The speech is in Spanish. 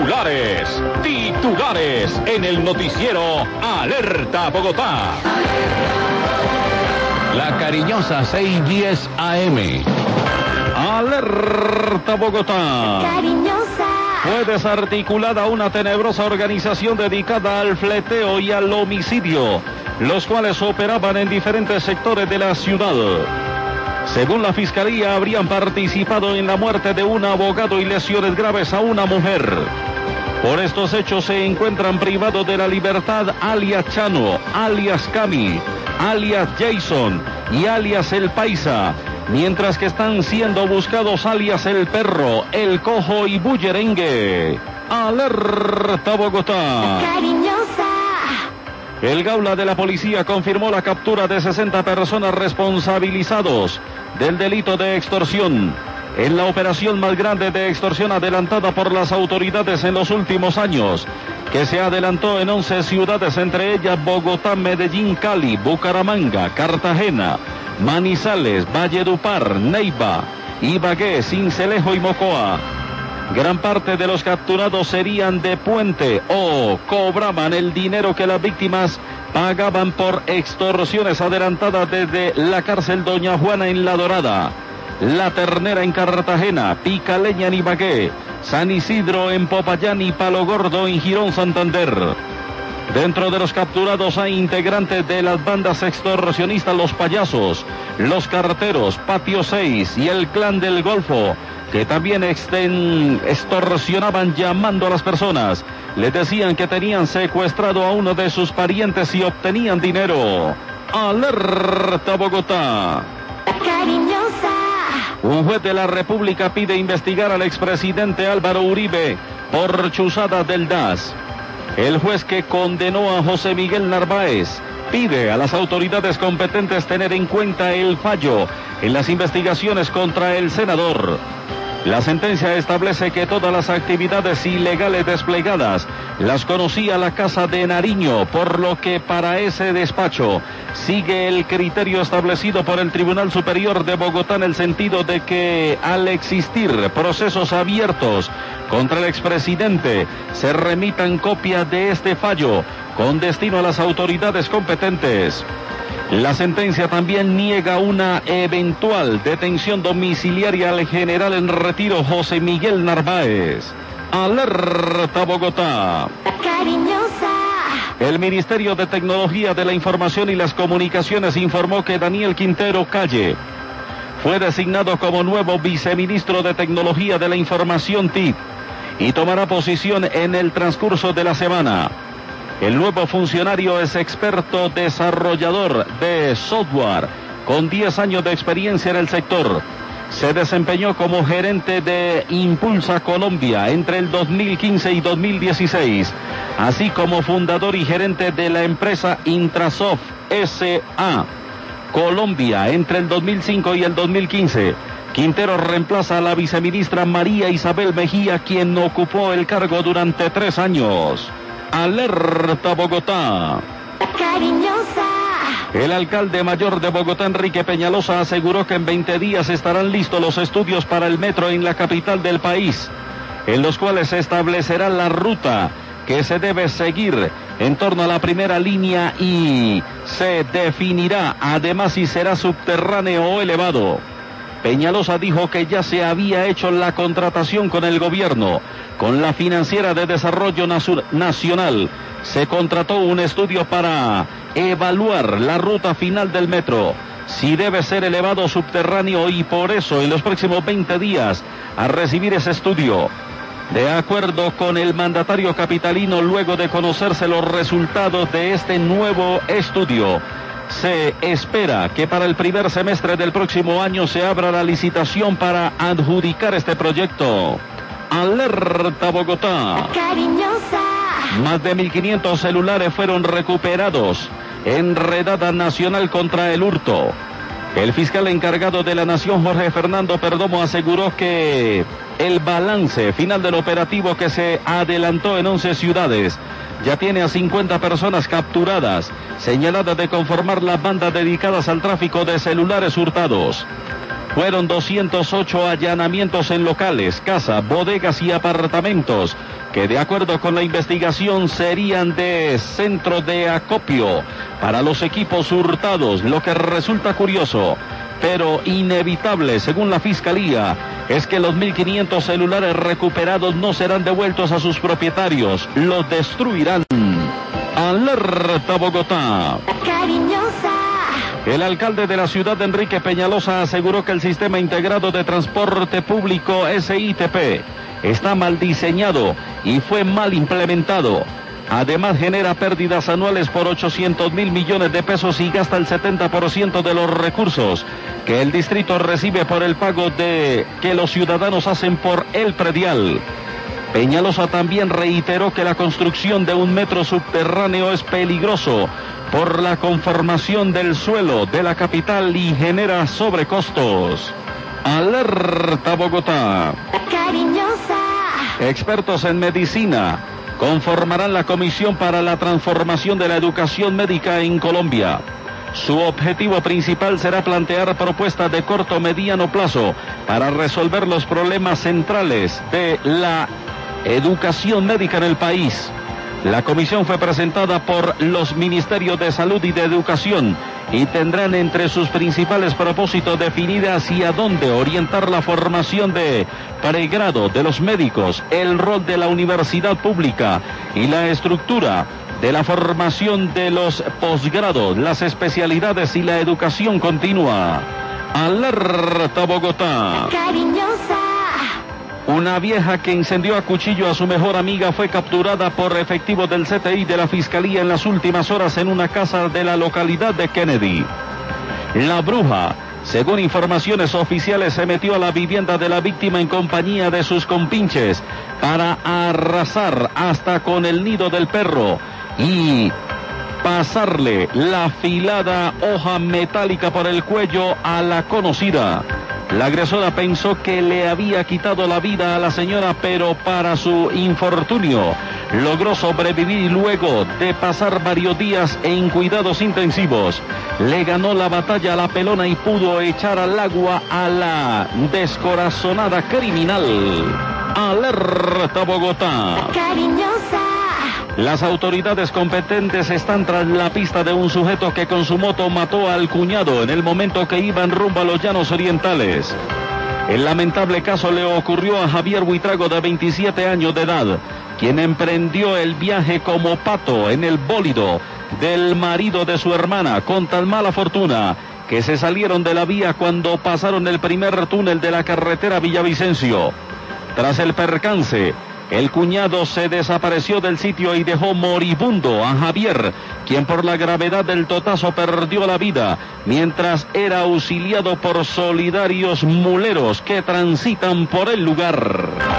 Titulares en el noticiero Alerta Bogotá. La cariñosa 6:10 AM. Alerta Bogotá. Cariñosa. Fue desarticulada una tenebrosa organización dedicada al fleteo y al homicidio, los cuales operaban en diferentes sectores de la ciudad. Según la fiscalía, habrían participado en la muerte de un abogado y lesiones graves a una mujer. Por estos hechos se encuentran privados de la libertad alias Chano, alias Cami, alias Jason y alias El Paisa, mientras que están siendo buscados alias El Perro, El Cojo y Bullerengue. Alerta Bogotá. Cariñosa. El Gaula de la policía confirmó la captura de 60 personas responsabilizados del delito de extorsión, en la operación más grande de extorsión adelantada por las autoridades en los últimos años, que se adelantó en 11 ciudades, entre ellas Bogotá, Medellín, Cali, Bucaramanga, Cartagena, Manizales, Valledupar, Neiva, Ibagué, Sincelejo y Mocoa. Gran parte de los capturados serían de Puente o cobraban el dinero que las víctimas pagaban por extorsiones adelantadas desde la cárcel Doña Juana en La Dorada, La Ternera en Cartagena, Picaleña en Ibagué, San Isidro en Popayán y Palo Gordo en Girón, Santander. Dentro de los capturados hay integrantes de las bandas extorsionistas Los Payasos, Los Carteros, Patio 6 y el Clan del Golfo, que también extorsionaban llamando a las personas. Les decían que tenían secuestrado a uno de sus parientes y obtenían dinero. Alerta Bogotá. Cariñosa. Un juez de la República pide investigar al expresidente Álvaro Uribe por chuzadas del DAS. El juez que condenó a José Miguel Narváez pide a las autoridades competentes tener en cuenta el fallo en las investigaciones contra el senador. La sentencia establece que todas las actividades ilegales desplegadas las conocía la Casa de Nariño, por lo que para ese despacho sigue el criterio establecido por el Tribunal Superior de Bogotá, en el sentido de que al existir procesos abiertos contra el expresidente, se remitan copias de este fallo con destino a las autoridades competentes. La sentencia también niega una eventual detención domiciliaria al general en retiro José Miguel Narváez. Alerta Bogotá. Cariñosa. El Ministerio de Tecnología de la Información y las Comunicaciones informó que Daniel Quintero Calle fue designado como nuevo viceministro de Tecnología de la Información TIC y tomará posición en el transcurso de la semana. El nuevo funcionario es experto desarrollador de software con 10 años de experiencia en el sector. Se desempeñó como gerente de Impulsa Colombia entre el 2015 y 2016, así como fundador y gerente de la empresa Intrasoft S.A. Colombia entre el 2005 y el 2015. Quintero reemplaza a la viceministra María Isabel Mejía, quien ocupó el cargo durante 3 años. Alerta Bogotá. Cariñosa. El alcalde mayor de Bogotá, Enrique Peñalosa, aseguró que en 20 días estarán listos los estudios para el metro en la capital del país, en los cuales se establecerá la ruta que se debe seguir en torno a la primera línea y se definirá además si será subterráneo o elevado. Peñalosa dijo que ya se había hecho la contratación con el gobierno, con la Financiera de Desarrollo Nacional. Se contrató un estudio para evaluar la ruta final del metro, si debe ser elevado o subterráneo, y por eso en los próximos 20 días a recibir ese estudio. De acuerdo con el mandatario capitalino, luego de conocerse los resultados de este nuevo estudio, se espera que para el primer semestre del próximo año se abra la licitación para adjudicar este proyecto. Alerta Bogotá. Cariñosa. Más de 1.500 celulares fueron recuperados en redada nacional contra el hurto. El fiscal encargado de la Nación, Jorge Fernando Perdomo, aseguró que el balance final del operativo, que se adelantó en 11 ciudades, ya tiene a 50 personas capturadas, señaladas de conformar las bandas dedicadas al tráfico de celulares hurtados. Fueron 208 allanamientos en locales, casas, bodegas y apartamentos que de acuerdo con la investigación serían de centro de acopio para los equipos hurtados. Lo que resulta curioso, pero inevitable según la Fiscalía, es que los 1.500 celulares recuperados no serán devueltos a sus propietarios, los destruirán. Alerta Bogotá. Cariñosa. El alcalde de la ciudad, Enrique Peñalosa, aseguró que el Sistema Integrado de Transporte Público SITP está mal diseñado y fue mal implementado. Además genera pérdidas anuales por 800.000 millones de pesos y gasta el 70% de los recursos que el distrito recibe por el pago que los ciudadanos hacen por el predial. Peñalosa también reiteró que la construcción de un metro subterráneo es peligroso por la conformación del suelo de la capital y genera sobrecostos. Alerta Bogotá. Cariñosa. Expertos en medicina conformarán la Comisión para la Transformación de la Educación Médica en Colombia. Su objetivo principal será plantear propuestas de corto mediano plazo para resolver los problemas centrales de la educación médica en el país. La comisión fue presentada por los Ministerios de Salud y de Educación y tendrán entre sus principales propósitos definir hacia dónde orientar la formación de pregrado de los médicos, el rol de la universidad pública y la estructura de la formación de los posgrados, las especialidades y la educación continua. Alerta Bogotá. Cariñosa. Una vieja que incendió a cuchillo a su mejor amiga fue capturada por efectivos del CTI de la Fiscalía en las últimas horas en una casa de la localidad de Kennedy. La bruja, según informaciones oficiales, se metió a la vivienda de la víctima en compañía de sus compinches para arrasar hasta con el nido del perro y pasarle la afilada hoja metálica por el cuello a la conocida. La agresora pensó que le había quitado la vida a la señora, pero para su infortunio logró sobrevivir y luego de pasar varios días en cuidados intensivos, le ganó la batalla a la pelona y pudo echar al agua a la descorazonada criminal. Alerta Bogotá. Cariñosa. Las autoridades competentes están tras la pista de un sujeto que con su moto mató al cuñado en el momento que iban rumbo a los Llanos Orientales. El lamentable caso le ocurrió a Javier Buitrago, de 27 años de edad, quien emprendió el viaje como pato en el bólido del marido de su hermana, con tan mala fortuna que se salieron de la vía cuando pasaron el primer túnel de la carretera Villavicencio. Tras el percance, el cuñado se desapareció del sitio y dejó moribundo a Javier, quien por la gravedad del totazo perdió la vida, mientras era auxiliado por solidarios muleros que transitan por el lugar.